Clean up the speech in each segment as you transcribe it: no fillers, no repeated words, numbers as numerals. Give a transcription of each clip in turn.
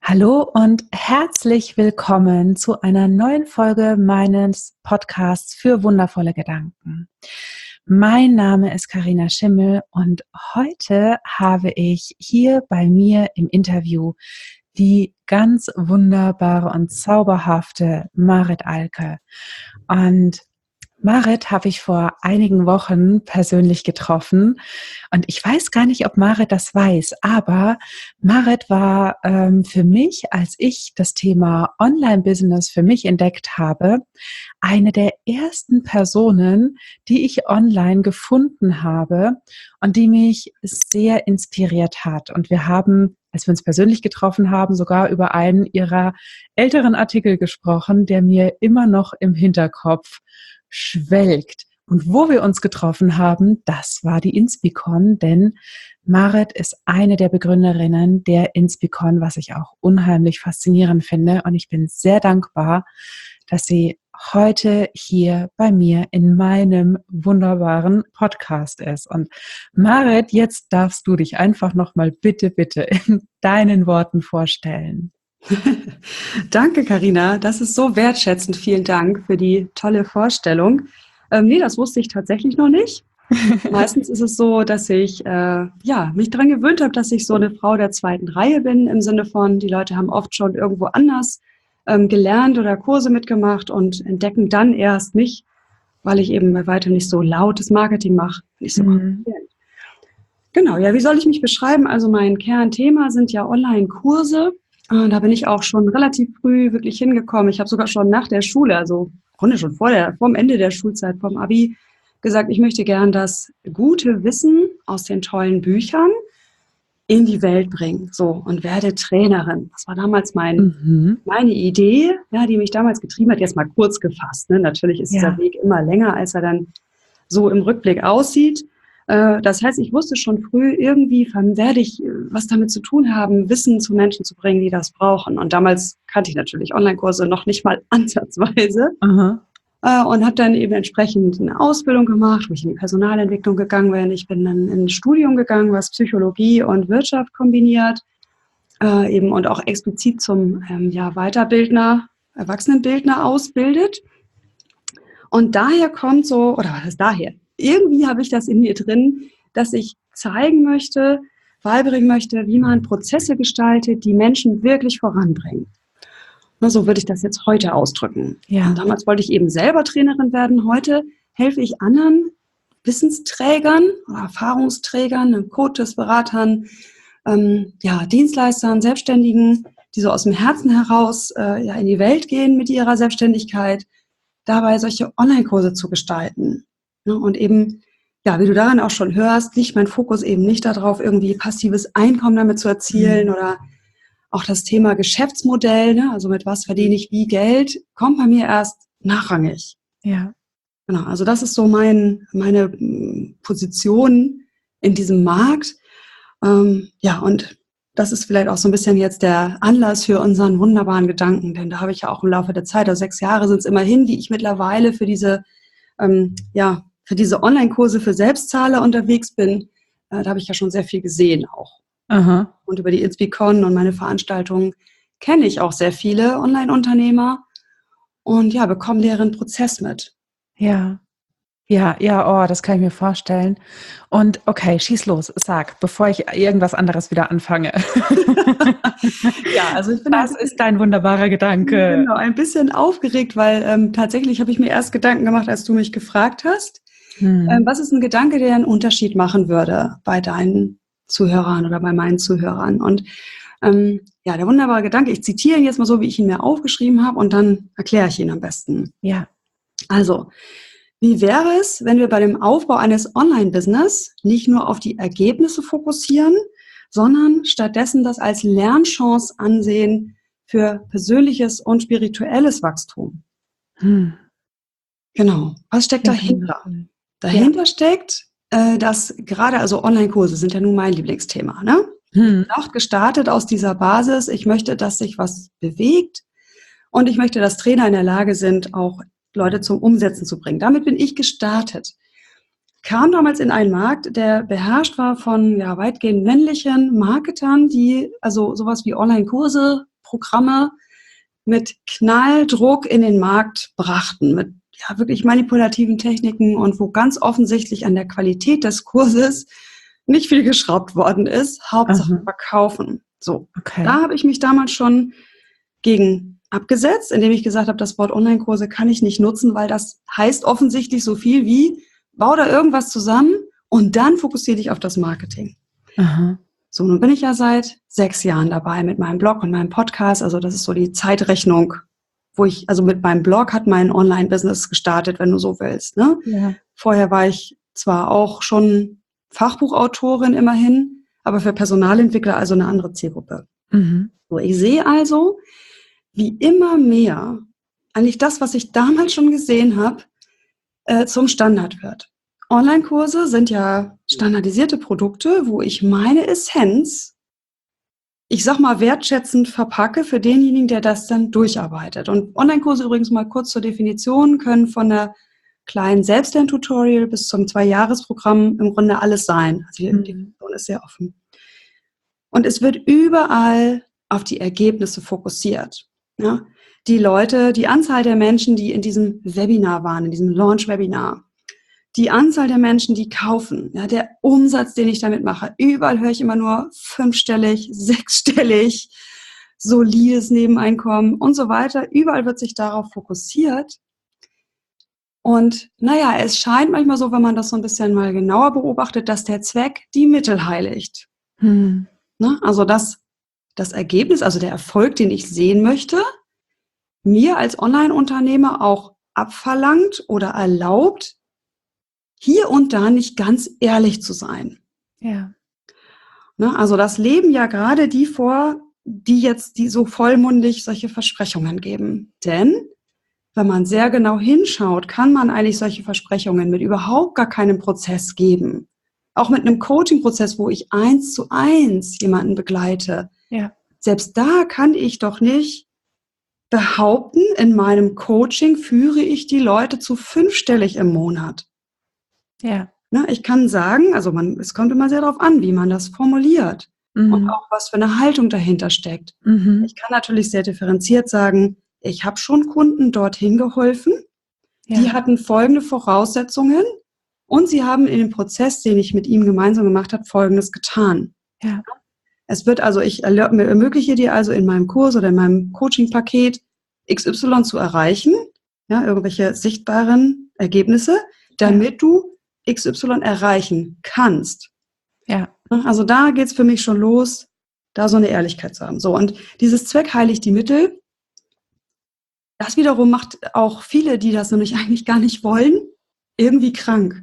Hallo und herzlich willkommen zu einer neuen Folge meines Podcasts für wundervolle Gedanken. Mein Name ist Carina Schimmel und heute habe ich hier bei mir im Interview die ganz wunderbare und zauberhafte Marit Alke. Und Marit habe ich vor einigen Wochen persönlich getroffen und ich weiß gar nicht, ob Marit das weiß, aber Marit war für mich, als ich das Thema Online-Business für mich entdeckt habe, eine der ersten Personen, die ich online gefunden habe und die mich sehr inspiriert hat. Und wir haben, als wir uns persönlich getroffen haben, sogar über einen ihrer älteren Artikel gesprochen, der mir immer noch im Hinterkopf schwelgt. Und wo wir uns getroffen haben, das war die Inspicon, denn Marit ist eine der Begründerinnen der Inspicon, was ich auch unheimlich faszinierend finde. Und ich bin sehr dankbar, dass sie heute hier bei mir in meinem wunderbaren Podcast ist. Und Marit, jetzt darfst du dich einfach nochmal bitte in deinen Worten vorstellen. Danke, Carina. Das ist so wertschätzend. Vielen Dank für die tolle Vorstellung. Nee, das wusste ich tatsächlich noch nicht. Meistens ist es so, dass ich mich daran gewöhnt habe, dass ich so eine Frau der zweiten Reihe bin, im Sinne von, die Leute haben oft schon irgendwo anders gelernt oder Kurse mitgemacht und entdecken dann erst mich, weil ich eben bei weitem nicht so lautes Marketing mache, nicht so kompliziert. Genau, ja, wie soll ich mich beschreiben? Also mein Kernthema sind ja Online-Kurse. Da bin ich auch schon relativ früh wirklich hingekommen. Ich habe sogar schon nach der Schule, also im Grunde schon vorm Ende der Schulzeit, vom Abi, gesagt, ich möchte gern das gute Wissen aus den tollen Büchern in die Welt bringen. So, und werde Trainerin. Das war damals meine Idee, ja, die mich damals getrieben hat. Jetzt mal kurz gefasst. Ne? Natürlich ist dieser Weg immer länger, als er dann so im Rückblick aussieht. Das heißt, ich wusste schon früh, irgendwie werde ich was damit zu tun haben, Wissen zu Menschen zu bringen, die das brauchen. Und damals kannte ich natürlich Online-Kurse noch nicht mal ansatzweise. Und habe dann eben entsprechend eine Ausbildung gemacht, wo ich in die Personalentwicklung gegangen bin. Ich bin dann in ein Studium gegangen, was Psychologie und Wirtschaft kombiniert, eben und auch explizit zum Weiterbildner, Erwachsenenbildner ausbildet. Und daher kommt so, oder was ist daher? Irgendwie habe ich das in mir drin, dass ich zeigen möchte, beibringen möchte, wie man Prozesse gestaltet, die Menschen wirklich voranbringen. So würde ich das jetzt heute ausdrücken. Ja. Und damals wollte ich eben selber Trainerin werden. Heute helfe ich anderen Wissensträgern oder Erfahrungsträgern, Coaches, Beratern, Dienstleistern, Selbstständigen, die so aus dem Herzen heraus in die Welt gehen mit ihrer Selbstständigkeit, dabei solche Online-Kurse zu gestalten. Und eben, ja, wie du daran auch schon hörst, liegt mein Fokus eben nicht darauf, irgendwie passives Einkommen damit zu erzielen oder auch das Thema Geschäftsmodell, ne? Also mit was verdiene ich wie Geld, kommt bei mir erst nachrangig. Ja. Genau, also das ist so meine Position in diesem Markt. Und das ist vielleicht auch so ein bisschen jetzt der Anlass für unseren wunderbaren Gedanken, denn da habe ich ja auch im Laufe der Zeit, also 6 Jahre sind es immerhin, die ich mittlerweile für diese Online-Kurse für Selbstzahler unterwegs bin. Da habe ich ja schon sehr viel gesehen auch. Aha. Und über die Inspicon und meine Veranstaltungen kenne ich auch sehr viele Online-Unternehmer und bekomme deren Prozess mit. Ja, das kann ich mir vorstellen. Und okay, schieß los, sag, bevor ich irgendwas anderes wieder anfange. Also ich bin Was ist dein wunderbarer Gedanke? Genau, ein bisschen aufgeregt, weil tatsächlich habe ich mir erst Gedanken gemacht, als du mich gefragt hast. Was ist ein Gedanke, der einen Unterschied machen würde bei deinen Zuhörern oder bei meinen Zuhörern? Und der wunderbare Gedanke, ich zitiere ihn jetzt mal so, wie ich ihn mir aufgeschrieben habe und dann erkläre ich ihn am besten. Ja. Also, wie wäre es, wenn wir bei dem Aufbau eines Online-Business nicht nur auf die Ergebnisse fokussieren, sondern stattdessen das als Lernchance ansehen für persönliches und spirituelles Wachstum? Genau. Was steckt dahinter? Dahinter steckt, dass gerade, also Online-Kurse sind ja nun mein Lieblingsthema, ne? Auch gestartet aus dieser Basis, ich möchte, dass sich was bewegt und ich möchte, dass Trainer in der Lage sind, auch Leute zum Umsetzen zu bringen. Damit bin ich gestartet. Kam damals in einen Markt, der beherrscht war von weitgehend männlichen Marketern, die also sowas wie Online-Kurse Programme mit Knalldruck in den Markt brachten, mit wirklich manipulativen Techniken und wo ganz offensichtlich an der Qualität des Kurses nicht viel geschraubt worden ist. Hauptsache verkaufen. So, da habe ich mich damals schon gegen abgesetzt, indem ich gesagt habe, das Wort Online-Kurse kann ich nicht nutzen, weil das heißt offensichtlich so viel wie, bau da irgendwas zusammen und dann fokussiere dich auf das Marketing. Aha. So, nun bin ich ja seit 6 Jahren dabei mit meinem Blog und meinem Podcast. Also das ist so die Zeitrechnung, also mit meinem Blog hat mein Online-Business gestartet, wenn du so willst. Ne? Ja. Vorher war ich zwar auch schon Fachbuchautorin immerhin, aber für Personalentwickler also eine andere Zielgruppe. So, ich sehe also, wie immer mehr eigentlich das, was ich damals schon gesehen habe, zum Standard wird. Online-Kurse sind ja standardisierte Produkte, wo ich meine Essenz, ich sag mal, wertschätzend verpacke für denjenigen, der das dann durcharbeitet. Und Online-Kurse übrigens mal kurz zur Definition können von der kleinen Selbstlern-Tutorial bis zum 2-Jahres-Programm im Grunde alles sein. Also die Definition ist sehr offen. Und es wird überall auf die Ergebnisse fokussiert. Ja? Die Leute, die Anzahl der Menschen, die in diesem Webinar waren, in diesem Launch-Webinar, die Anzahl der Menschen, die kaufen, ja, der Umsatz, den ich damit mache, überall höre ich immer nur 5-stellig, 6-stellig, solides Nebeneinkommen und so weiter. Überall wird sich darauf fokussiert. Und naja, es scheint manchmal so, wenn man das so ein bisschen mal genauer beobachtet, dass der Zweck die Mittel heiligt. Ne? Also dass das Ergebnis, also der Erfolg, den ich sehen möchte, mir als Online-Unternehmer auch abverlangt oder erlaubt, hier und da nicht ganz ehrlich zu sein. Ja. Ne? Also das leben ja gerade die vor, die so vollmundig solche Versprechungen geben. Denn wenn man sehr genau hinschaut, kann man eigentlich solche Versprechungen mit überhaupt gar keinem Prozess geben. Auch mit einem Coaching-Prozess, wo ich 1:1 jemanden begleite. Ja. Selbst da kann ich doch nicht behaupten, in meinem Coaching führe ich die Leute zu 5-stellig im Monat. Ja. Ne, ich kann sagen, also es kommt immer sehr darauf an, wie man das formuliert und auch was für eine Haltung dahinter steckt. Ich kann natürlich sehr differenziert sagen, ich habe schon Kunden dorthin geholfen, die hatten folgende Voraussetzungen und sie haben in dem Prozess, den ich mit ihm gemeinsam gemacht habe, Folgendes getan. Ja. Es wird also, ich ermögliche dir also in meinem Kurs oder in meinem Coaching-Paket XY zu erreichen, ja, irgendwelche sichtbaren Ergebnisse, damit du XY erreichen kannst. Ja. Also da geht's für mich schon los, da so eine Ehrlichkeit zu haben. So, und dieses Zweck heiligt die Mittel. Das wiederum macht auch viele, die das nämlich eigentlich gar nicht wollen, irgendwie krank.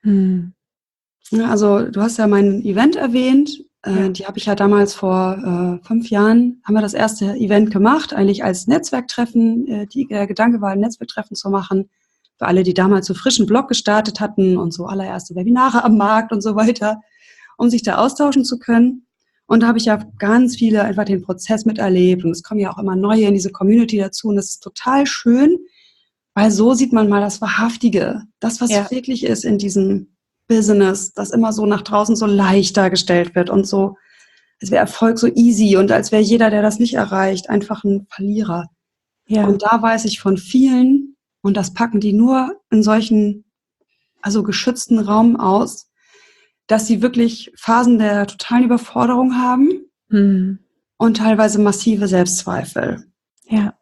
Ja, also du hast ja mein Event erwähnt. Die habe ich ja damals vor 5 Jahren, haben wir das erste Event gemacht, eigentlich als Netzwerktreffen. Der Gedanke war, ein Netzwerktreffen zu machen. Für alle, die damals so frischen Blog gestartet hatten und so allererste Webinare am Markt und so weiter, um sich da austauschen zu können. Und da habe ich ja ganz viele einfach den Prozess miterlebt und es kommen ja auch immer neue in diese Community dazu und das ist total schön, weil so sieht man mal das Wahrhaftige, das, was wirklich ist in diesem Business, das immer so nach draußen so leicht dargestellt wird und so, als wäre Erfolg so easy und als wäre jeder, der das nicht erreicht, einfach ein Verlierer. Ja. Und da weiß ich von vielen, und das packen die nur in solchen, also geschützten Raum aus, dass sie wirklich Phasen der totalen Überforderung haben und teilweise massive Selbstzweifel. Ja.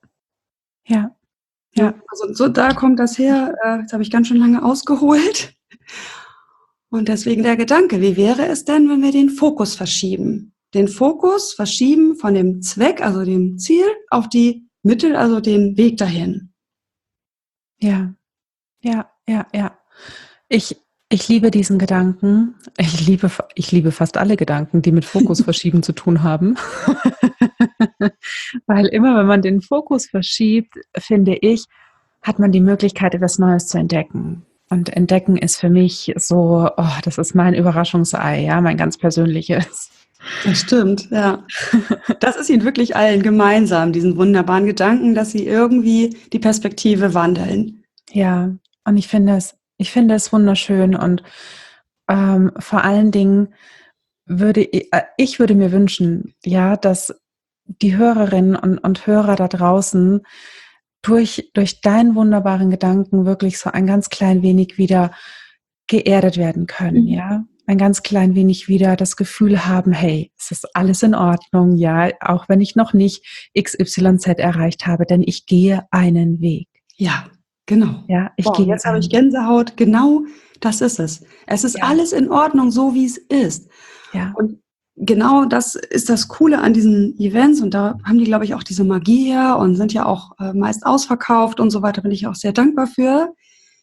Also so da kommt das her. Jetzt habe ich ganz schön lange ausgeholt. Und deswegen der Gedanke, wie wäre es denn, wenn wir den Fokus verschieben? Den Fokus verschieben von dem Zweck, also dem Ziel, auf die Mittel, also den Weg dahin. Ja. Ich liebe diesen Gedanken. Ich liebe fast alle Gedanken, die mit Fokus verschieben zu tun haben. Weil immer, wenn man den Fokus verschiebt, finde ich, hat man die Möglichkeit, etwas Neues zu entdecken. Und entdecken ist für mich so, das ist mein Überraschungsei, ja, mein ganz persönliches. Das stimmt, ja. Das ist ihnen wirklich allen gemeinsam, diesen wunderbaren Gedanken, dass sie irgendwie die Perspektive wandeln. Ja, und ich finde es wunderschön und vor allen Dingen würde ich mir wünschen, ja, dass die Hörerinnen und Hörer da draußen durch deinen wunderbaren Gedanken wirklich so ein ganz klein wenig wieder geerdet werden können, ja? Ein ganz klein wenig wieder das Gefühl haben, hey, es ist alles in Ordnung, ja, auch wenn ich noch nicht XYZ erreicht habe, denn ich gehe einen Weg. Ja, genau. Ja, Jetzt habe ich Gänsehaut. Genau das ist es. Es ist alles in Ordnung, so wie es ist. Ja. Und genau das ist das Coole an diesen Events. Und da haben die, glaube ich, auch diese Magie her und sind ja auch meist ausverkauft und so weiter. Bin ich auch sehr dankbar für.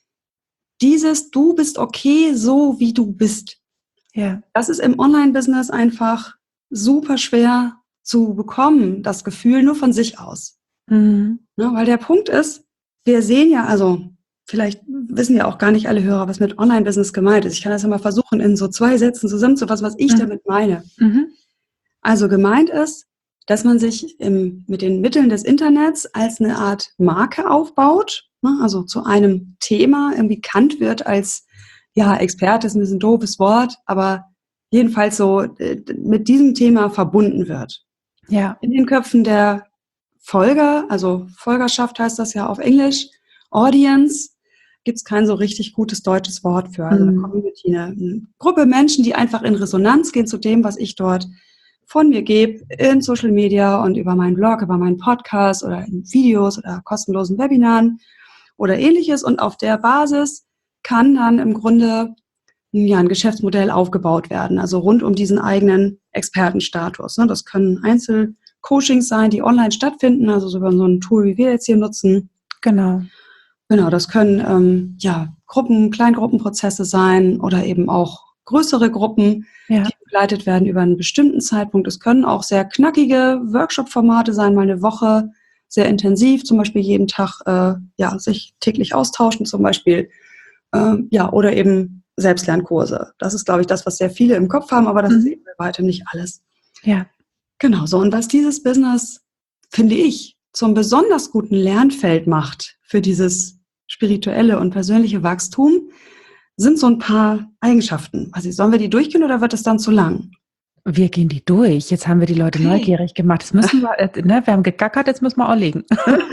Du bist okay, so wie du bist. Ja. Das ist im Online-Business einfach super schwer zu bekommen, das Gefühl nur von sich aus. Ne, weil der Punkt ist, wir sehen ja, also vielleicht wissen ja auch gar nicht alle Hörer, was mit Online-Business gemeint ist. Ich kann das ja mal versuchen, in so 2 Sätzen zusammenzufassen, was ich damit meine. Also gemeint ist, dass man sich mit den Mitteln des Internets als eine Art Marke aufbaut, ne? Also zu einem Thema irgendwie bekannt wird als, ja, Experte ist ein bisschen ein doofes Wort, aber jedenfalls so mit diesem Thema verbunden wird. Ja. In den Köpfen der Folger, also Folgerschaft heißt das ja auf Englisch, Audience, gibt es kein so richtig gutes deutsches Wort für. Also eine Community, eine Gruppe Menschen, die einfach in Resonanz gehen zu dem, was ich dort von mir gebe, in Social Media und über meinen Blog, über meinen Podcast oder in Videos oder kostenlosen Webinaren oder ähnliches. Und auf der Basis kann dann im Grunde ein Geschäftsmodell aufgebaut werden, also rund um diesen eigenen Expertenstatus. Das können Einzelcoachings sein, die online stattfinden, also so über so ein Tool, wie wir jetzt hier nutzen. Genau, das können Kleingruppenprozesse sein oder eben auch größere Gruppen, die begleitet werden über einen bestimmten Zeitpunkt. Es können auch sehr knackige Workshop-Formate sein, mal eine Woche, sehr intensiv, zum Beispiel jeden Tag sich täglich austauschen zum Beispiel, oder eben Selbstlernkurse. Das ist, glaube ich, das, was sehr viele im Kopf haben, aber das ist eben bei weitem nicht alles. Ja. Genau so. Und was dieses Business, finde ich, zum besonders guten Lernfeld macht für dieses spirituelle und persönliche Wachstum, sind so ein paar Eigenschaften. Also sollen wir die durchgehen oder wird es dann zu lang? Wir gehen die durch. Jetzt haben wir die Leute neugierig gemacht. Jetzt müssen wir, wir haben gegackert, jetzt müssen wir auch legen.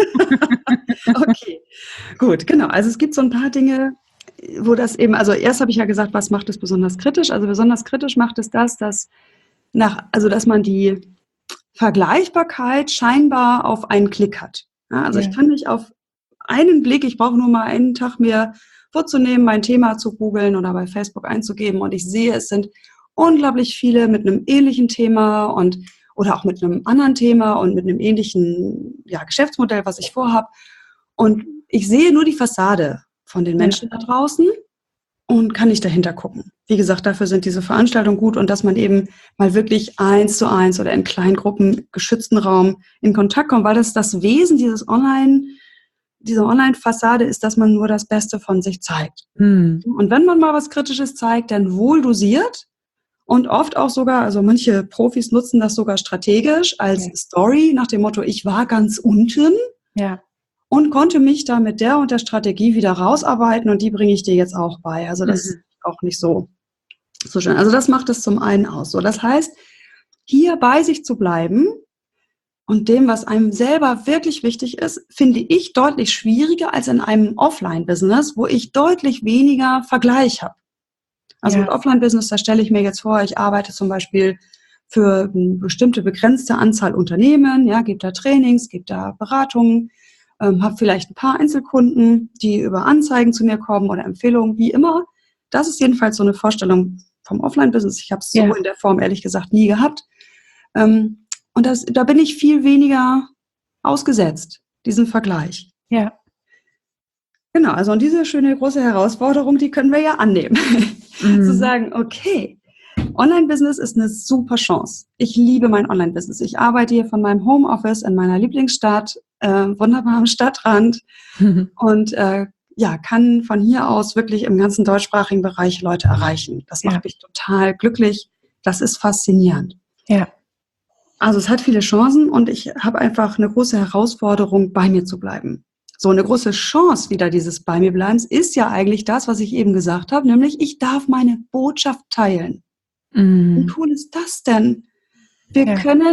Okay, gut, genau. Also es gibt so ein paar Dinge, wo das eben, also erst habe ich ja gesagt, was macht es besonders kritisch? Also besonders kritisch macht es das, dass man die Vergleichbarkeit scheinbar auf einen Klick hat. Ja, also ich kann nicht auf einen Blick, ich brauche nur mal einen Tag mir vorzunehmen, mein Thema zu googeln oder bei Facebook einzugeben und ich sehe, es sind unglaublich viele mit einem ähnlichen Thema oder auch mit einem anderen Thema und mit einem ähnlichen Geschäftsmodell, was ich vorhabe. Und ich sehe nur die Fassade von den Menschen da draußen und kann nicht dahinter gucken. Wie gesagt, dafür sind diese Veranstaltungen gut und dass man eben mal wirklich 1:1 oder in kleinen Gruppen, geschützten Raum in Kontakt kommt, weil das Wesen dieser Online-Fassade ist, dass man nur das Beste von sich zeigt. Und wenn man mal was Kritisches zeigt, dann wohl dosiert und oft auch sogar, also manche Profis nutzen das sogar strategisch als Story nach dem Motto, ich war ganz unten. Ja. Und konnte mich da mit der und der Strategie wieder rausarbeiten und die bringe ich dir jetzt auch bei. Also das ist auch nicht so schön. Also das macht es zum einen aus. So, das heißt, hier bei sich zu bleiben und dem, was einem selber wirklich wichtig ist, finde ich deutlich schwieriger als in einem Offline-Business, wo ich deutlich weniger Vergleich habe. Also mit Offline-Business, da stelle ich mir jetzt vor, ich arbeite zum Beispiel für eine bestimmte begrenzte Anzahl Unternehmen, gebe da Trainings, gebe da Beratungen, habe vielleicht ein paar Einzelkunden, die über Anzeigen zu mir kommen oder Empfehlungen, wie immer. Das ist jedenfalls so eine Vorstellung vom Offline-Business. Ich habe es so in der Form ehrlich gesagt nie gehabt. Und da bin ich viel weniger ausgesetzt, diesen Vergleich. Ja. Genau, also und diese schöne große Herausforderung, die können wir ja annehmen. Zu sagen, okay, Online-Business ist eine super Chance. Ich liebe mein Online-Business. Ich arbeite hier von meinem Homeoffice in meiner Lieblingsstadt, wunderbar am Stadtrand und kann von hier aus wirklich im ganzen deutschsprachigen Bereich Leute erreichen. Das macht mich total glücklich. Das ist faszinierend. Ja. Also es hat viele Chancen und ich habe einfach eine große Herausforderung, bei mir zu bleiben. So eine große Chance wieder dieses bei mir Bleibens ist ja eigentlich das, was ich eben gesagt habe, nämlich ich darf meine Botschaft teilen. Wie cool ist das denn? Wir können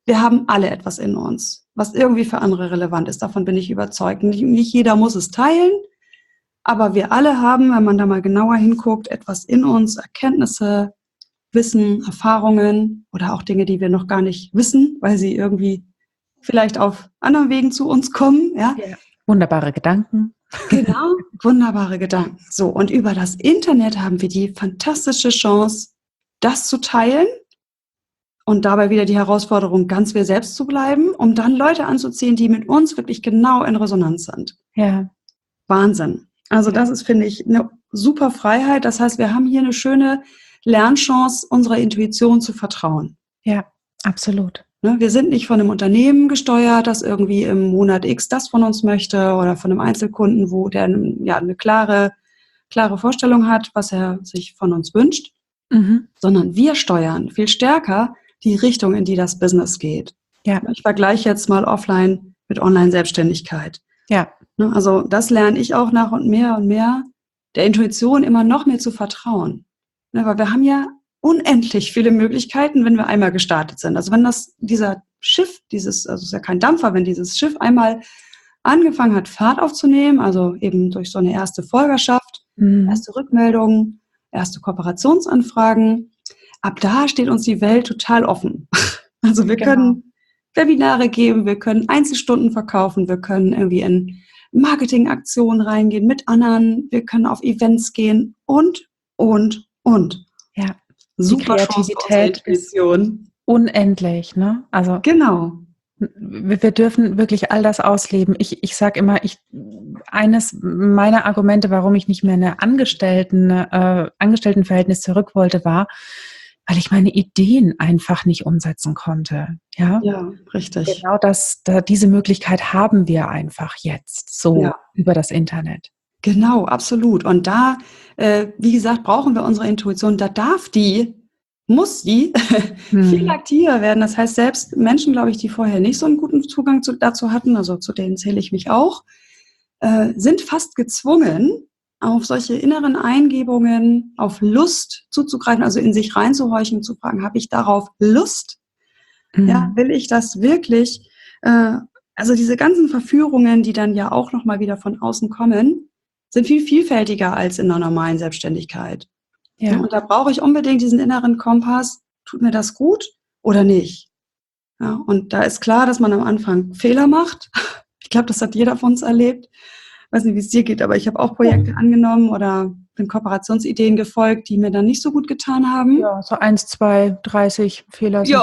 wir haben alle etwas in uns, was irgendwie für andere relevant ist. Davon bin ich überzeugt. Nicht jeder muss es teilen, aber wir alle haben, wenn man da mal genauer hinguckt, etwas in uns, Erkenntnisse, Wissen, Erfahrungen oder auch Dinge, die wir noch gar nicht wissen, weil sie irgendwie vielleicht auf anderen Wegen zu uns kommen. Ja? Ja. Wunderbare Gedanken. Genau, wunderbare Gedanken. So, und über das Internet haben wir die fantastische Chance, das zu teilen und dabei wieder die Herausforderung, ganz wir selbst zu bleiben, um dann Leute anzuziehen, die mit uns wirklich genau in Resonanz sind. Ja. Wahnsinn. Also das ist, finde ich, eine super Freiheit. Das heißt, wir haben hier eine schöne Lernchance, unserer Intuition zu vertrauen. Ja, absolut. Wir sind nicht von einem Unternehmen gesteuert, das irgendwie im Monat X das von uns möchte oder von einem Einzelkunden, wo der eine klare Vorstellung hat, was er sich von uns wünscht, sondern wir steuern viel stärker die Richtung, in die das Business geht. Ja. Ich vergleiche jetzt mal Offline mit Online-Selbstständigkeit. Ja. Also das lerne ich auch nach und mehr, der Intuition immer noch mehr zu vertrauen. Weil wir haben ja unendlich viele Möglichkeiten, wenn wir einmal gestartet sind. Also wenn dieser Schiff, also es ist ja kein Dampfer, wenn dieses Schiff einmal angefangen hat, Fahrt aufzunehmen, also eben durch so eine erste Folgerschaft, erste Rückmeldungen, erste Kooperationsanfragen, ab da steht uns die Welt total offen. Also wir können Webinare geben, wir können Einzelstunden verkaufen, wir können irgendwie in Marketingaktionen reingehen mit anderen, wir können auf Events gehen und. Ja. Super die Kreativität ist unendlich, ne? Also genau. Wir dürfen wirklich all das ausleben. Ich sage immer, eines meiner Argumente, warum ich nicht mehr in ein Angestelltenverhältnis zurück wollte, war, weil ich meine Ideen einfach nicht umsetzen konnte. Ja, richtig. Genau diese Möglichkeit haben wir einfach jetzt so über das Internet. Genau, absolut. Und da, wie gesagt, brauchen wir unsere Intuition. Da muss die viel aktiver werden. Das heißt, selbst Menschen, glaube ich, die vorher nicht so einen guten Zugang dazu hatten, also zu denen zähle ich mich auch, sind fast gezwungen, auf solche inneren Eingebungen, auf Lust zuzugreifen, also in sich reinzuhorchen und zu fragen, habe ich darauf Lust? Ja, will ich das wirklich? Also diese ganzen Verführungen, die dann ja auch nochmal wieder von außen kommen, sind viel vielfältiger als in einer normalen Selbstständigkeit. Ja. Und da brauche ich unbedingt diesen inneren Kompass, tut mir das gut oder nicht? Ja, und da ist klar, dass man am Anfang Fehler macht. Ich glaube, das hat jeder von uns erlebt. Ich weiß nicht, wie es dir geht, aber ich habe auch Projekte angenommen oder bin Kooperationsideen gefolgt, die mir dann nicht so gut getan haben. Ja, so 1, 2, 30 Fehler. Ja.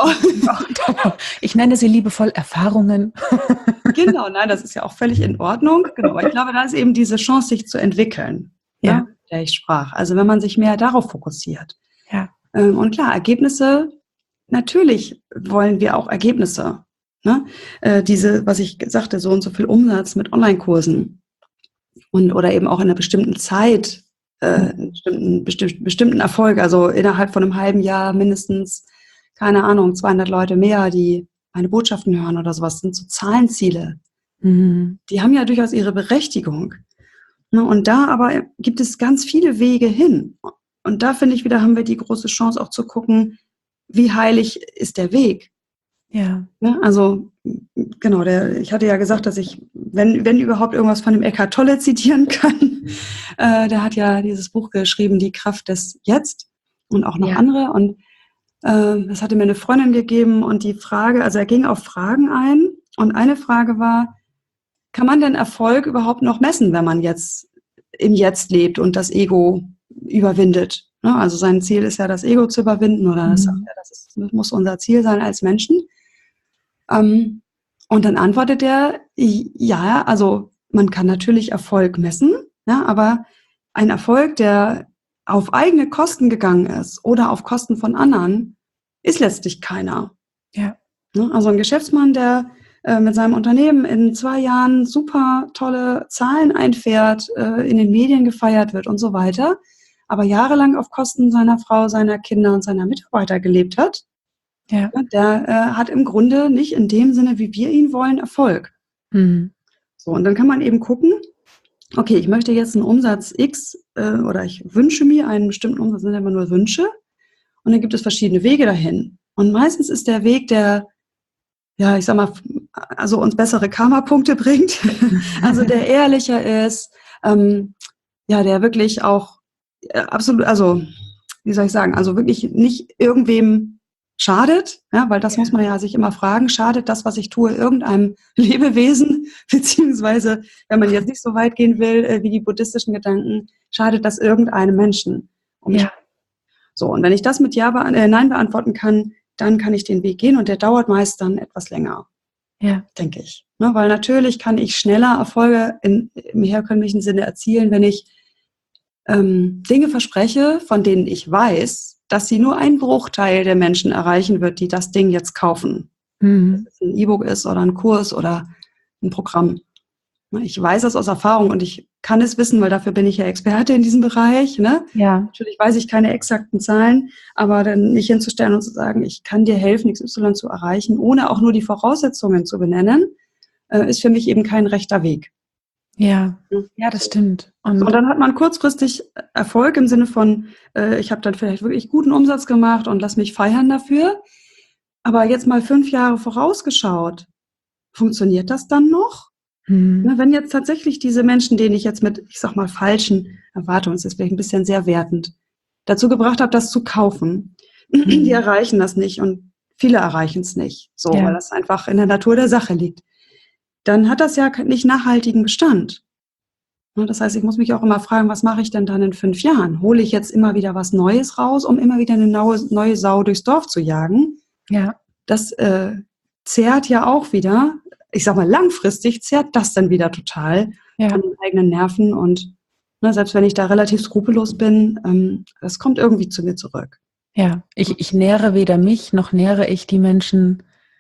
Ich nenne sie liebevoll Erfahrungen. Genau, nein, das ist ja auch völlig in Ordnung. Genau, aber ich glaube, da ist eben diese Chance, sich zu entwickeln, ja, der ich sprach. Also wenn man sich mehr darauf fokussiert. Ja. Und klar, Ergebnisse, natürlich wollen wir auch Ergebnisse. Ne? Was ich sagte, so und so viel Umsatz mit Online-Kursen oder eben auch in einer bestimmten Zeit, einen bestimmten Erfolg, also innerhalb von einem halben Jahr mindestens, keine Ahnung, 200 Leute mehr, die meine Botschaften hören oder sowas, sind so Zahlenziele. Die haben ja durchaus ihre Berechtigung. Und da aber gibt es ganz viele Wege hin. Und da finde ich wieder, haben wir die große Chance auch zu gucken, wie heilig ist der Weg. Ja. Also genau, ich hatte ja gesagt, dass ich, wenn überhaupt, irgendwas von dem Eckhart Tolle zitieren kann. Der hat ja dieses Buch geschrieben, Die Kraft des Jetzt, und auch noch andere. Und das hatte mir eine Freundin gegeben, und die Frage, also er ging auf Fragen ein, und eine Frage war, kann man denn Erfolg überhaupt noch messen, wenn man jetzt im Jetzt lebt und das Ego überwindet? Also sein Ziel ist ja, das Ego zu überwinden, oder das muss unser Ziel sein als Menschen. Und dann antwortet er, ja, also man kann natürlich Erfolg messen, ja, aber ein Erfolg, der auf eigene Kosten gegangen ist oder auf Kosten von anderen, ist letztlich keiner. Ja. Also ein Geschäftsmann, der mit seinem Unternehmen in 2 Jahren super tolle Zahlen einfährt, in den Medien gefeiert wird und so weiter, aber jahrelang auf Kosten seiner Frau, seiner Kinder und seiner Mitarbeiter gelebt hat, der hat im Grunde nicht in dem Sinne, wie wir ihn wollen, Erfolg. So, und dann kann man eben gucken, okay, ich möchte jetzt einen Umsatz X oder ich wünsche mir einen bestimmten Umsatz, das sind immer nur Wünsche, und dann gibt es verschiedene Wege dahin. Und meistens ist der Weg, der ja, ich sag mal, also uns bessere Karma-Punkte bringt. Also der ehrlicher ist, ja, der wirklich auch absolut, also wie soll ich sagen, also wirklich nicht irgendwem schadet, ja, weil das muss man ja sich immer fragen, schadet das, was ich tue, irgendeinem Lebewesen, beziehungsweise, wenn man jetzt nicht so weit gehen will, wie die buddhistischen Gedanken, schadet das irgendeinem Menschen um mich. Ja, So, und wenn ich das mit Nein beantworten kann, dann kann ich den Weg gehen und der dauert meist dann etwas länger, ja, denke ich. Ne, weil natürlich kann ich schneller Erfolge im herkömmlichen Sinne erzielen, wenn ich Dinge verspreche, von denen ich weiß, dass sie nur einen Bruchteil der Menschen erreichen wird, die das Ding jetzt kaufen. Ob mhm. es ein E-Book ist oder ein Kurs oder ein Programm. Ich weiß das aus Erfahrung und ich kann es wissen, weil dafür bin ich ja Experte in diesem Bereich. Ne? Ja, Natürlich weiß ich keine exakten Zahlen, aber dann mich hinzustellen und zu sagen, ich kann dir helfen, XY zu erreichen, ohne auch nur die Voraussetzungen zu benennen, ist für mich eben kein rechter Weg. ja, Ne? ja, das stimmt. So, und Und dann hat man kurzfristig Erfolg im Sinne von, ich habe dann vielleicht wirklich guten Umsatz gemacht und lass mich feiern dafür. Aber jetzt mal 5 Jahre vorausgeschaut, funktioniert das dann noch? mhm. Ne, wenn jetzt tatsächlich diese Menschen, denen ich jetzt mit, ich sag mal, falschen Erwartungen, das ist vielleicht ein bisschen sehr wertend, dazu gebracht habe, das zu kaufen, die Mhm. erreichen das nicht und viele erreichen es nicht, so, weil Ja, das einfach in der Natur der Sache liegt, dann hat das ja nicht nachhaltigen Bestand. Ne, das heißt, ich muss mich auch immer fragen, was mache ich denn dann in 5 Jahren? Hole ich jetzt immer wieder was Neues raus, um immer wieder eine neue Sau durchs Dorf zu jagen? ja, Das zehrt ja auch wieder, ich sag mal langfristig, zehrt das dann wieder total an ja, den eigenen Nerven und ne, selbst wenn ich da relativ skrupellos bin, das kommt irgendwie zu mir zurück. ja. Ich nähere weder mich noch nähere ich die Menschen,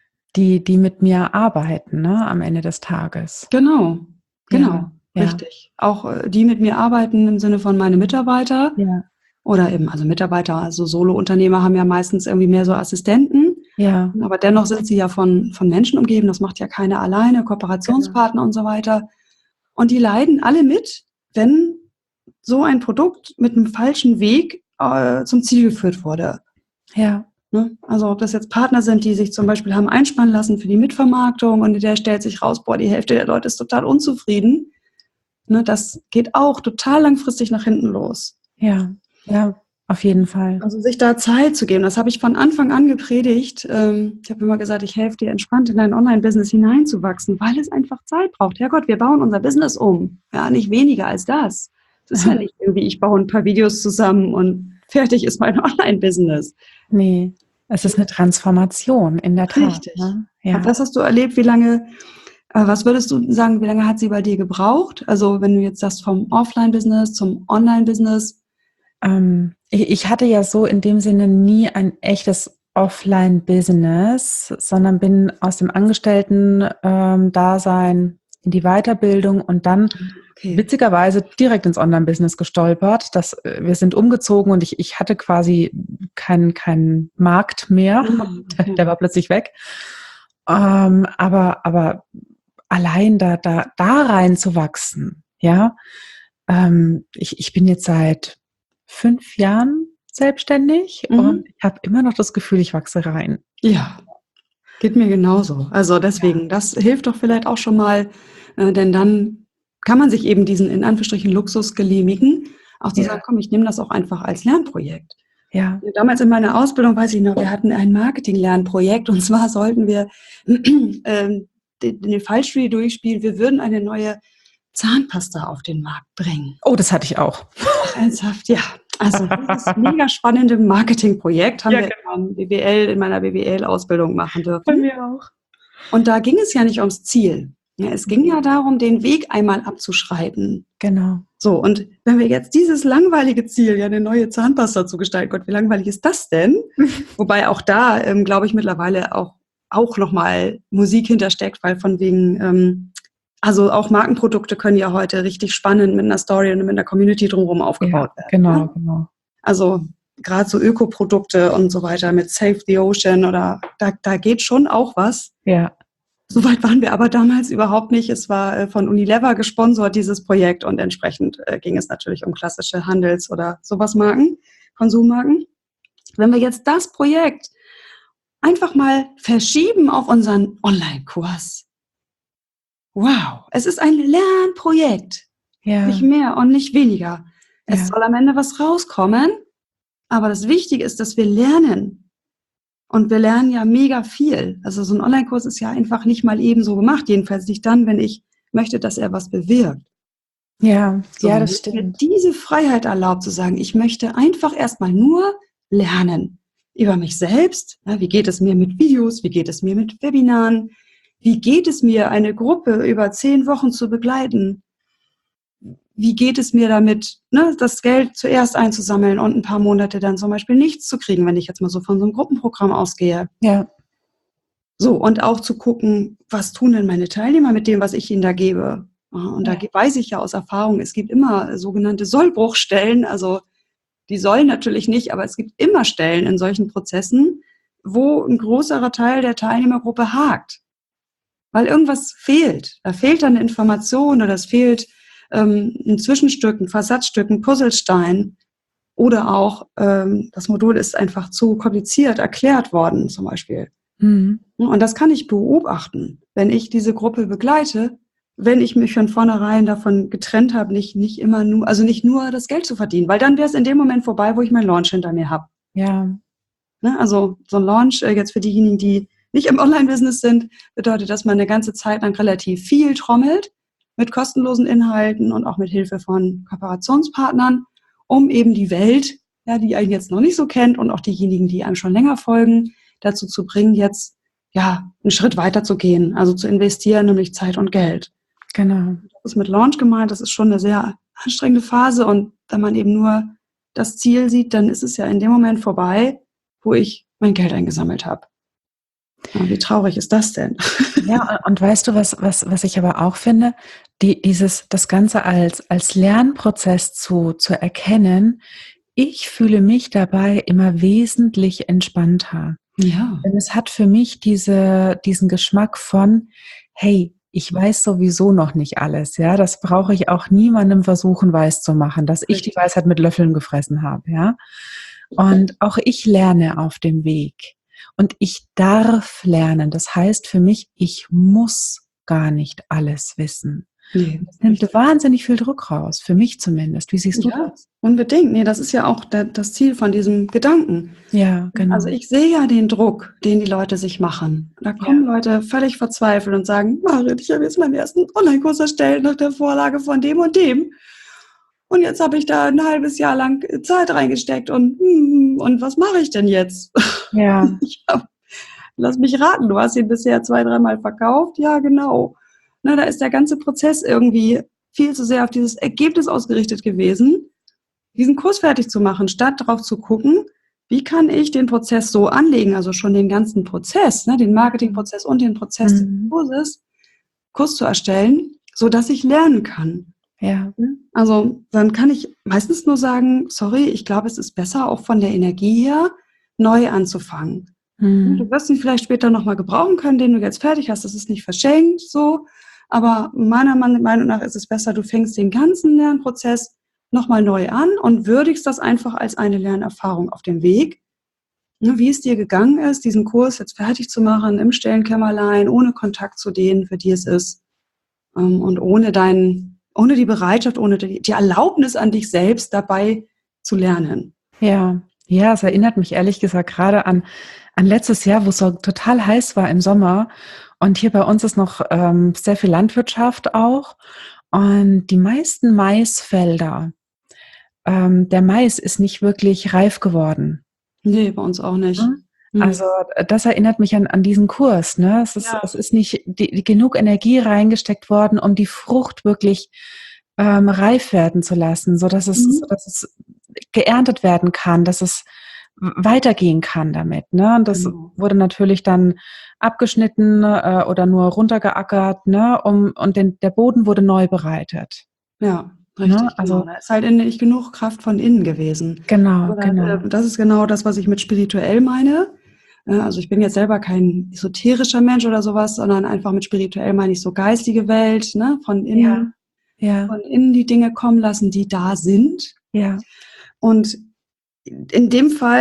die mit mir arbeiten, ne, am Ende des Tages. Genau, Ja, genau, ja, richtig. Auch die mit mir arbeiten im Sinne von meine Mitarbeiter ja, oder eben, also Mitarbeiter, also Solo-Unternehmer haben ja meistens irgendwie mehr so Assistenten, ja, aber dennoch sind sie ja von Menschen umgeben, das macht ja keiner alleine, genau. Kooperationspartner und so weiter. Und die leiden alle mit, wenn so ein Produkt mit einem falschen Weg zum Ziel geführt wurde. Ja, Ne? Also ob das jetzt Partner sind, die sich zum Beispiel haben einspannen lassen für die Mitvermarktung und in der stellt sich raus, boah, die Hälfte der Leute ist total unzufrieden. Ne? Das geht auch total langfristig nach hinten los. ja, ja, auf jeden Fall. Also sich da Zeit zu geben, das habe ich von Anfang an gepredigt. Ich habe immer gesagt, ich helfe dir entspannt in dein Online-Business hineinzuwachsen, weil es einfach Zeit braucht. Herrgott, wir bauen unser Business um. Ja, nicht weniger als das. Das ist ja nicht irgendwie, ich baue ein paar Videos zusammen und fertig ist mein Online-Business. Ne, es ist 'ne Transformation, in der Tat, Richtig. ne? Und Ja. was hast du erlebt? Wie lange, was würdest du sagen, wie lange hat sie bei dir gebraucht? Also wenn du jetzt sagst, vom Offline-Business zum Online-Business. Ich hatte ja so in dem Sinne nie ein echtes Offline-Business, sondern bin aus dem Angestellten Dasein in die Weiterbildung und dann Okay. witzigerweise direkt ins Online-Business gestolpert. Wir sind umgezogen und ich hatte quasi keinen Markt mehr. Okay. Der war plötzlich weg. Aber allein da reinzuwachsen, ja. Ich bin jetzt seit 5 Jahren selbstständig Mhm. und ich habe immer noch das Gefühl, ich wachse rein. Ja. Geht mir genauso. Also deswegen, das hilft doch vielleicht auch schon mal, denn dann kann man sich eben diesen in Anführungsstrichen Luxus genehmigen, auch zu sagen, Ja, komm, ich nehme das auch einfach als Lernprojekt. ja, Damals in meiner Ausbildung, weiß ich noch, wir hatten ein Marketing-Lernprojekt und zwar sollten wir den Fallstudie durchspielen, wir würden eine neue Zahnpasta auf den Markt bringen. oh, das hatte ich auch. Ach, ernsthaft, ja. Also dieses mega spannende Marketingprojekt haben Ja, wir genau. in meiner BWL-Ausbildung machen Bei dürfen. mir auch. Und da ging es ja nicht ums Ziel. Ja, es ging ja darum, den Weg einmal abzuschreiten. Genau. So, und wenn wir jetzt dieses langweilige Ziel, ja, eine neue Zahnpasta zu gestalten, Gott, wie langweilig ist das denn? Wobei auch da, glaube ich, mittlerweile auch nochmal Musik hintersteckt, weil von wegen, also auch Markenprodukte können ja heute richtig spannend mit einer Story und mit einer Community drumherum Ja, aufgebaut werden. genau, Ne? genau. Also gerade so Ökoprodukte und so weiter mit Save the Ocean oder da geht schon auch was. Ja, Soweit waren wir aber damals überhaupt nicht. Es war von Unilever gesponsert, dieses Projekt, und entsprechend ging es natürlich um klassische Handels- oder sowas Marken, Konsummarken. Wenn wir jetzt das Projekt einfach mal verschieben auf unseren Online-Kurs. Wow, es ist ein Lernprojekt. Ja. Nicht mehr und nicht weniger. Es Ja. soll am Ende was rauskommen, aber das Wichtige ist, dass wir lernen. Und wir lernen ja mega viel. Also so ein Online-Kurs ist ja einfach nicht mal eben so gemacht, jedenfalls nicht dann, wenn ich möchte, dass er was bewirkt. Ja, So, ja, wenn das mir stimmt. diese Freiheit erlaubt zu sagen, ich möchte einfach erstmal nur lernen über mich selbst. Ja, wie geht es mir mit Videos? Wie geht es mir mit Webinaren? Wie geht es mir, eine Gruppe über 10 Wochen zu begleiten? Wie geht es mir damit, ne, das Geld zuerst einzusammeln und ein paar Monate dann zum Beispiel nichts zu kriegen, wenn ich jetzt mal so von so einem Gruppenprogramm ausgehe. Ja. So, und auch zu gucken, was tun denn meine Teilnehmer mit dem, was ich ihnen da gebe. Und da weiß ich ja aus Erfahrung, es gibt immer sogenannte Sollbruchstellen, also die sollen natürlich nicht, aber es gibt immer Stellen in solchen Prozessen, wo ein größerer Teil der Teilnehmergruppe hakt, weil irgendwas fehlt. Da fehlt dann eine Information oder es fehlt ein Zwischenstück, ein Versatzstück, ein Puzzlestein oder auch das Modul ist einfach zu kompliziert erklärt worden zum Beispiel. Mhm. Und das kann ich beobachten, wenn ich diese Gruppe begleite, wenn ich mich von vornherein davon getrennt habe, nicht immer nur, also nicht nur das Geld zu verdienen, weil dann wäre es in dem Moment vorbei, wo ich meinen Launch hinter mir habe. Ja. Ne? Also so ein Launch, jetzt für diejenigen, die nicht im Online-Business sind, bedeutet, dass man eine ganze Zeit lang relativ viel trommelt mit kostenlosen Inhalten und auch mit Hilfe von Kooperationspartnern, um eben die Welt, ja, die einen jetzt noch nicht so kennt und auch diejenigen, die einem schon länger folgen, dazu zu bringen, jetzt ja einen Schritt weiter zu gehen, also zu investieren, nämlich Zeit und Geld. Genau. Das ist mit Launch gemeint, das ist schon eine sehr anstrengende Phase und wenn man eben nur das Ziel sieht, dann ist es ja in dem Moment vorbei, wo ich mein Geld eingesammelt habe. Ja, wie traurig ist das denn? Ja, und weißt du, was ich aber auch finde, das Ganze als Lernprozess zu erkennen, ich fühle mich dabei immer wesentlich entspannter. Ja, Denn es hat für mich diesen Geschmack von, hey, ich weiß sowieso noch nicht alles, ja. Das brauche ich auch niemandem versuchen weiszumachen, dass ich die richtig. Weisheit mit Löffeln gefressen habe, ja. Und auch ich lerne auf dem Weg. Und ich darf lernen. Das heißt für mich, ich muss gar nicht alles wissen. Nee, Das nimmt richtig. wahnsinnig viel Druck raus, für mich zumindest. Wie siehst du Ja, das? unbedingt. Nee, das ist ja auch das Ziel von diesem Gedanken. Ja, Also genau. ich sehe ja den Druck, den die Leute sich machen. Da Ja, kommen Leute völlig verzweifelt und sagen, Marit, ich habe jetzt meinen ersten Online-Kurs erstellt nach der Vorlage von dem und dem. Und jetzt habe ich da ein halbes Jahr lang Zeit reingesteckt und was mache ich denn jetzt? ja, Lass mich raten, du hast ihn bisher 2, dreimal verkauft? Ja, genau. Na, da ist der ganze Prozess irgendwie viel zu sehr auf dieses Ergebnis ausgerichtet gewesen, diesen Kurs fertig zu machen, statt darauf zu gucken, wie kann ich den Prozess so anlegen, also schon den ganzen Prozess, ne, den Marketingprozess und den Prozess des mhm. Kurses, Kurs zu erstellen, so dass ich lernen kann. Ja, Also dann kann ich meistens nur sagen, sorry, ich glaube, es ist besser, auch von der Energie her, neu anzufangen. Du mhm. wirst ihn vielleicht später nochmal gebrauchen können, den du jetzt fertig hast. Das ist nicht verschenkt so. Aber meiner Meinung nach ist es besser, du fängst den ganzen Lernprozess nochmal neu an und würdigst das einfach als eine Lernerfahrung auf dem Weg. Wie es dir gegangen ist, diesen Kurs jetzt fertig zu machen, im stillen Kämmerlein, ohne Kontakt zu denen, für die es ist. Und ohne die Bereitschaft, ohne die Erlaubnis an dich selbst dabei zu lernen. Ja, ja, es erinnert mich ehrlich gesagt gerade an letztes Jahr, wo es so total heiß war im Sommer. Und hier bei uns ist noch sehr viel Landwirtschaft auch. Und die meisten Maisfelder, der Mais ist nicht wirklich reif geworden. Nee, bei uns auch nicht. Ne? Also das erinnert mich an diesen Kurs. Ne? Ja, Es ist nicht genug Energie reingesteckt worden, um die Frucht wirklich reif werden zu lassen, so dass es geerntet werden kann, dass es weitergehen kann damit. Ne? Und das genau. wurde natürlich dann abgeschnitten oder nur runtergeackert, ne? Und der Boden wurde neu bereitet. Ja, Ne? richtig, genau. Also Da ist halt nicht genug Kraft von innen gewesen. genau, Aber genau. das ist genau das, was ich mit spirituell meine. Also ich bin jetzt selber kein esoterischer Mensch oder sowas, sondern einfach mit spirituell meine ich so geistige Welt, ne? Ja, ja, Von innen die Dinge kommen lassen, die da sind. ja, Und in dem Fall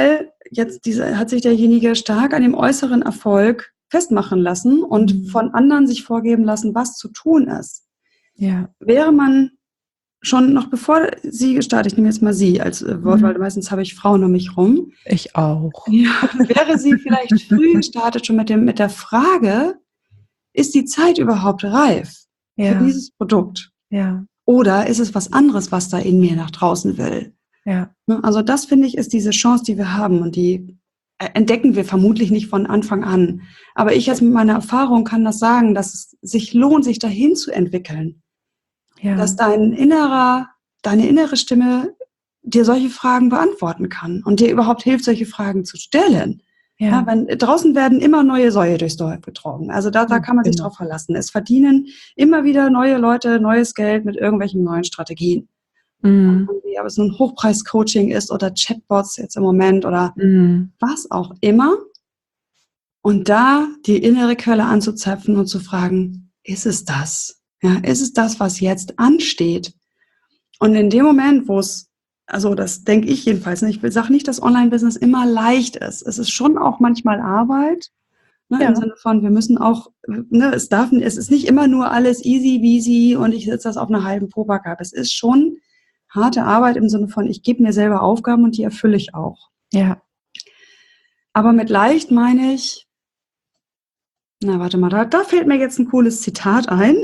hat sich derjenige stark an dem äußeren Erfolg festmachen lassen und von anderen sich vorgeben lassen, was zu tun ist. Ja. Wäre man schon noch bevor sie gestartet, ich nehme jetzt mal sie als Wort, weil meistens habe ich Frauen um mich rum. Ich auch. Ja, wäre sie vielleicht früh gestartet schon mit der Frage, ist die Zeit überhaupt reif für dieses Produkt? Ja. Oder ist es was anderes, was da in mir nach draußen will? Ja. Also das, finde ich, ist diese Chance, die wir haben und die entdecken wir vermutlich nicht von Anfang an. Aber ich jetzt mit meiner Erfahrung kann das sagen, dass es sich lohnt, sich dahin zu entwickeln. Ja. Dass deine innere Stimme dir solche Fragen beantworten kann und dir überhaupt hilft, solche Fragen zu stellen. Ja, wenn, draußen werden immer neue Säue durchs Dorf getragen. Also da kann man sich drauf verlassen. Es verdienen immer wieder neue Leute neues Geld mit irgendwelchen neuen Strategien. Ob es nun Hochpreis-Coaching ist oder Chatbots jetzt im Moment oder was auch immer. Und da die innere Quelle anzuzapfen und zu fragen, ist es das? Ja, ist es das, was jetzt ansteht? Und in dem Moment, wo es, also das denke ich jedenfalls nicht, ich sage nicht, dass Online-Business immer leicht ist. Es ist schon auch manchmal Arbeit. Im Sinne von, wir müssen auch, es ist nicht immer nur alles easy, peasy und ich sitze das auf einer halben Probacke. Es ist schon harte Arbeit im Sinne von, ich gebe mir selber Aufgaben und die erfülle ich auch. Ja. Aber mit leicht meine ich, warte mal, da fällt mir jetzt ein cooles Zitat ein.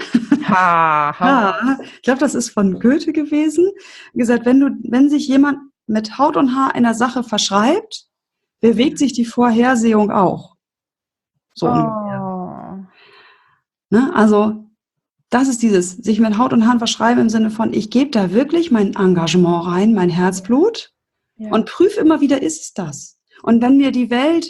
Ich glaube, das ist von Goethe gewesen. Gesagt, wenn sich jemand mit Haut und Haar einer Sache verschreibt, bewegt sich die Vorhersehung auch. So ungefähr. Also, das ist dieses, sich mit Haut und Haaren verschreiben im Sinne von, ich gebe da wirklich mein Engagement rein, mein Herzblut und prüfe immer wieder, ist es das? Und wenn mir die Welt,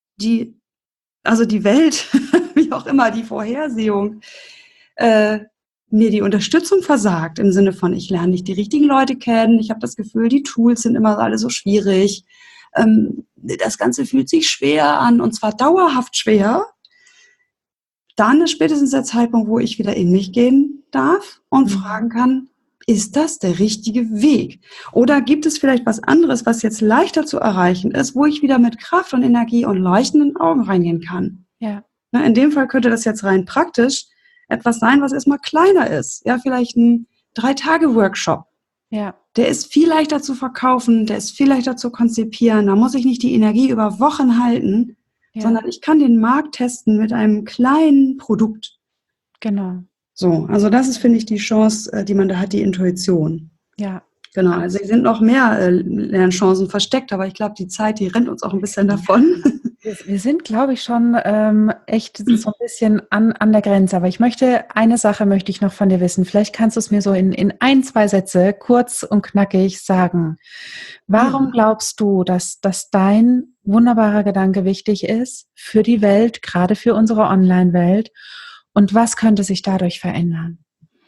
wie auch immer, die Vorhersehung, mir die Unterstützung versagt, im Sinne von, ich lerne nicht die richtigen Leute kennen, ich habe das Gefühl, die Tools sind immer alle so schwierig, das Ganze fühlt sich schwer an und zwar dauerhaft schwer, dann ist spätestens der Zeitpunkt, wo ich wieder in mich gehen darf und fragen kann, ist das der richtige Weg? Oder gibt es vielleicht was anderes, was jetzt leichter zu erreichen ist, wo ich wieder mit Kraft und Energie und leuchtenden Augen reingehen kann? Ja. In dem Fall könnte das jetzt rein praktisch etwas sein, was erstmal kleiner ist. Ja, vielleicht ein 3-Tage-Workshop. Ja. Der ist viel leichter zu verkaufen, der ist viel leichter zu konzipieren. Da muss ich nicht die Energie über Wochen halten, sondern ich kann den Markt testen mit einem kleinen Produkt. Genau. So, also das ist, finde ich, die Chance, die man da hat, die Intuition. Ja. Genau, also es sind noch mehr Lernchancen versteckt, aber ich glaube, die Zeit, die rennt uns auch ein bisschen davon. Wir sind, glaube ich, schon echt so ein bisschen an der Grenze. Aber eine Sache möchte ich noch von dir wissen. Vielleicht kannst du es mir so in 1-2 Sätze kurz und knackig sagen. Warum glaubst du, dass dein wunderbarer Gedanke wichtig ist für die Welt, gerade für unsere Online-Welt? Und was könnte sich dadurch verändern?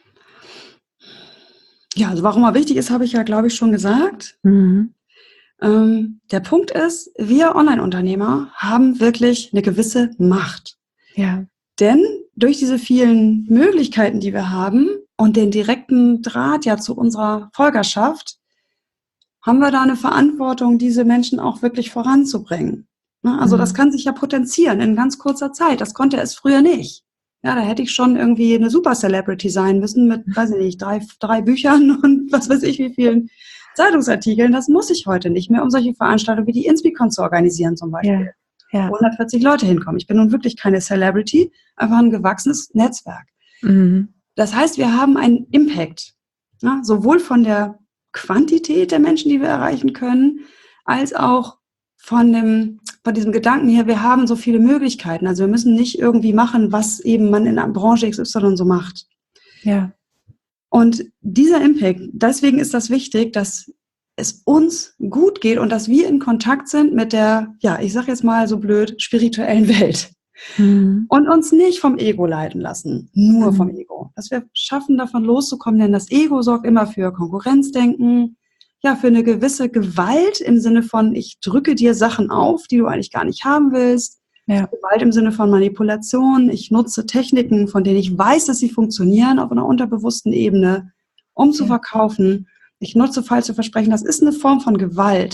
Ja, also warum er wichtig ist, habe ich ja, glaube ich, schon gesagt. Der Punkt ist, wir Online-Unternehmer haben wirklich eine gewisse Macht. Ja. Denn durch diese vielen Möglichkeiten, die wir haben und den direkten Draht ja zu unserer Folgerschaft, haben wir da eine Verantwortung, diese Menschen auch wirklich voranzubringen. Also das kann sich ja potenzieren in ganz kurzer Zeit. Das konnte es früher nicht. Ja, da hätte ich schon irgendwie eine Super-Celebrity sein müssen mit, weiß ich nicht, drei Büchern und was weiß ich wie vielen Zeitungsartikeln. Das muss ich heute nicht mehr, um solche Veranstaltungen wie die Inspicon zu organisieren zum Beispiel. Ja. Wo 140 Leute hinkommen. Ich bin nun wirklich keine Celebrity, einfach ein gewachsenes Netzwerk. Das heißt, wir haben einen Impact. Ja, sowohl von der Quantität der Menschen, die wir erreichen können, als auch von diesem Gedanken her, wir haben so viele Möglichkeiten. Also wir müssen nicht irgendwie machen, was eben man in einer Branche XY so macht. Ja. Und dieser Impact, deswegen ist das wichtig, dass es uns gut geht und dass wir in Kontakt sind mit der, ja, ich sag jetzt mal so blöd, spirituellen Welt. Und uns nicht vom Ego leiten lassen, nur vom Ego. Dass wir schaffen, davon loszukommen, denn das Ego sorgt immer für Konkurrenzdenken, ja, für eine gewisse Gewalt im Sinne von, ich drücke dir Sachen auf, die du eigentlich gar nicht haben willst. Ja. Gewalt im Sinne von Manipulation. Ich nutze Techniken, von denen ich weiß, dass sie funktionieren auf einer unterbewussten Ebene, um zu verkaufen. Ich nutze falsche Versprechen. Das ist eine Form von Gewalt.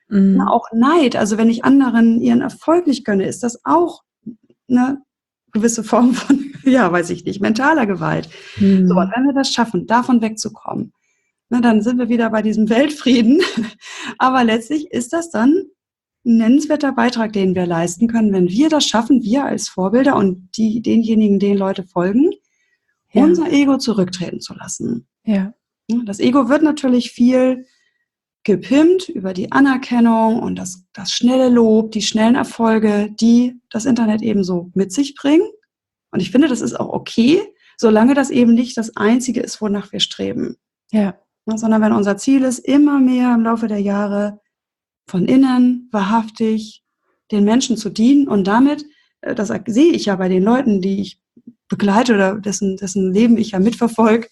Mhm. Auch Neid, also wenn ich anderen ihren Erfolg nicht gönne, ist das auch eine gewisse Form von, ja, weiß ich nicht, mentaler Gewalt. So, und Mhm. wenn wir das schaffen, davon wegzukommen, dann sind wir wieder bei diesem Weltfrieden. Aber letztlich ist das dann ein nennenswerter Beitrag, den wir leisten können, wenn wir das schaffen, wir als Vorbilder und denjenigen, denen Leute folgen, Ja, unser Ego zurücktreten zu lassen. ja, Das Ego wird natürlich viel gepimpt über die Anerkennung und das schnelle Lob, die schnellen Erfolge, die das Internet eben so mit sich bringen. Und ich finde, das ist auch okay, solange das eben nicht das Einzige ist, wonach wir streben. ja, Sondern wenn unser Ziel ist, immer mehr im Laufe der Jahre von innen, wahrhaftig den Menschen zu dienen und damit, das sehe ich ja bei den Leuten, die ich begleite oder dessen Leben ich ja mitverfolge,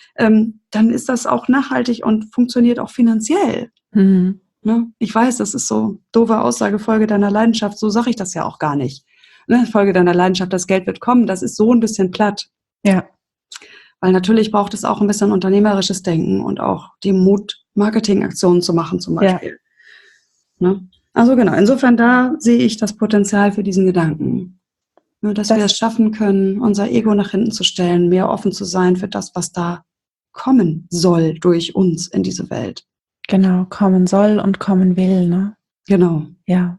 dann ist das auch nachhaltig und funktioniert auch finanziell. mhm. Ne? Ich weiß, das ist so doofe Aussage, Folge deiner Leidenschaft, so sage ich das ja auch gar nicht. Ne? Folge deiner Leidenschaft, das Geld wird kommen, das ist so ein bisschen platt. Ja, Weil natürlich braucht es auch ein bisschen unternehmerisches Denken und auch die Mut, Marketingaktionen zu machen zum ja, Beispiel. Ne? Also genau, insofern da sehe ich das Potenzial für diesen Gedanken. Nur, dass wir das es schaffen können, unser Ego nach hinten zu stellen, mehr offen zu sein für das, was da kommen soll durch uns in diese Welt. genau kommen soll und kommen will, ne? Genau. Ja,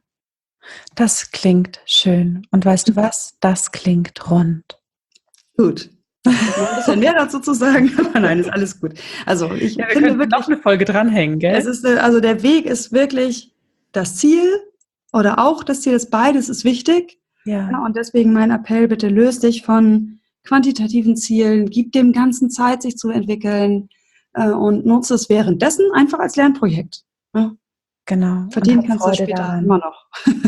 das klingt schön. Und weißt du was? Das klingt rund. Gut. Noch ein bisschen mehr dazu zu sagen, aber nein, ist alles gut. Also ich Ja, wir finde könnten noch wirklich, eine Folge dranhängen, es gell? ist, also der Weg ist wirklich das Ziel oder auch das Ziel ist, beides ist wichtig. Ja, Ja, und deswegen mein Appell, bitte löst dich von quantitativen Zielen, gib dem Ganzen Zeit, sich zu entwickeln und nutze es währenddessen einfach als Lernprojekt. Ja, genau. Und verdienen hab kannst du Freude später daran. immer noch.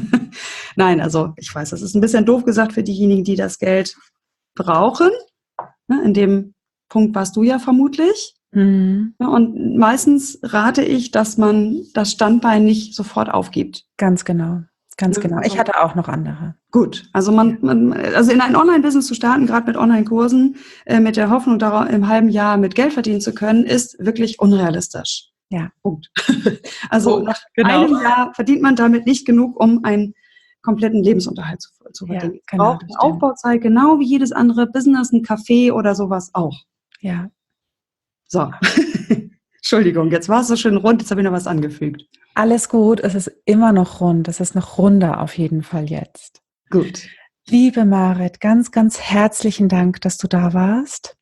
Nein, also ich weiß, das ist ein bisschen doof gesagt für diejenigen, die das Geld brauchen. In dem Punkt warst du ja vermutlich. Mhm. Ja, und meistens rate ich, dass man das Standbein nicht sofort aufgibt. Ganz genau. Ganz Ja, genau. Ich also hatte auch noch andere. gut. Also Ja, also in ein Online-Business zu starten, gerade mit Online-Kursen, mit der Hoffnung, darauf im halben Jahr mit Geld verdienen zu können, ist wirklich unrealistisch. ja. Punkt. Also Punkt. nach Genau. einem Jahr verdient man damit nicht genug, um einen kompletten Lebensunterhalt zu Ja, verdienen. Es genau, braucht das eine stimmt. Aufbauzeit, genau wie jedes andere Business, ein Café oder sowas auch. Ja. So. Entschuldigung, jetzt war es so schön rund, jetzt habe ich noch was angefügt. Alles gut, es ist immer noch rund. Es ist noch runder auf jeden Fall jetzt. Gut. Liebe Marit, ganz, ganz herzlichen Dank, dass du da warst.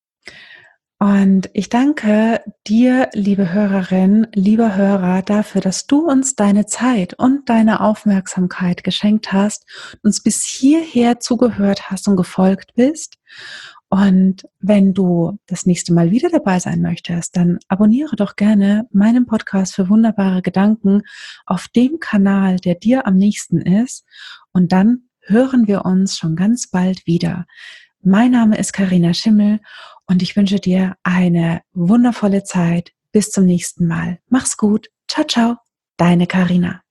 Und ich danke dir, liebe Hörerin, lieber Hörer, dafür, dass du uns deine Zeit und deine Aufmerksamkeit geschenkt hast, uns bis hierher zugehört hast und gefolgt bist. Und wenn du das nächste Mal wieder dabei sein möchtest, dann abonniere doch gerne meinen Podcast für wunderbare Gedanken auf dem Kanal, der dir am nächsten ist. Und dann hören wir uns schon ganz bald wieder. Mein Name ist Carina Schimmel und ich wünsche dir eine wundervolle Zeit. Bis zum nächsten Mal. Mach's gut. Ciao, ciao. Deine Carina.